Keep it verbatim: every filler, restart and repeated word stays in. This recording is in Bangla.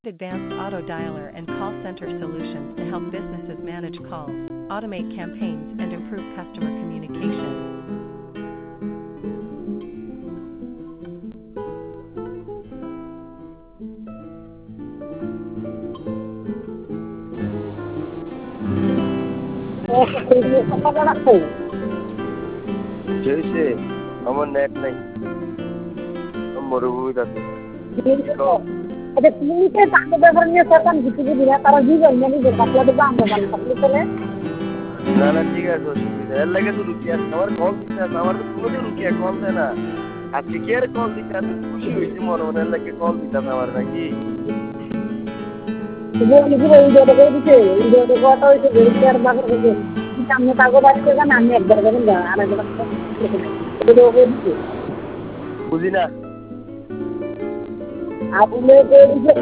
Advanced auto dialer and call center solutions to help businesses manage calls, automate campaigns, and improve customer communication. হয়েছে আমার নেট নাই মরুভূমি আছে না না ঠিক আছে অসুবিধা এর লাগে তো রুকি আছে আমার কল দিতে আছে আমার তো কোনোদিন রুকি কল দেয় না আজকে কি আর কল দিতে আছে খুশি হয়েছি মনে মনে এর লাগে কল দিতে আছে আমার নাকি বুঝি না